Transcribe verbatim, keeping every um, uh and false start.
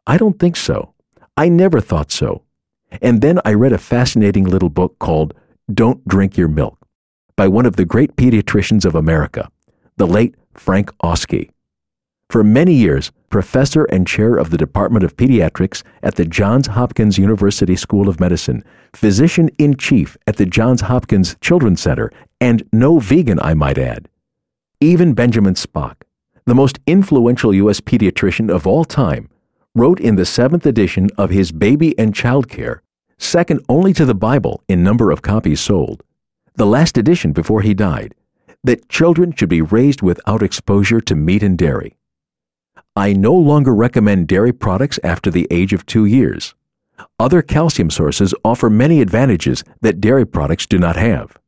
I don't think so. I never thought so. And then I read a fascinating little book called Don't Drink Your Milk by one of the great pediatricians of America, the late Frank Oskey. For many years, professor and chair of the Department of Pediatrics at the Johns Hopkins University School of Medicine, physician-in-chief at the Johns Hopkins Children's Center, and no vegan, I might add. Even Benjamin Spock, the most influential U S pediatrician of all time, wrote in the seventh edition of his Baby and Child Care, second only to the Bible in number of copies sold, the last edition before he died, that children should be raised without exposure to meat and dairy. I no longer recommend dairy products after the age of two years. Other calcium sources offer many advantages that dairy products do not have.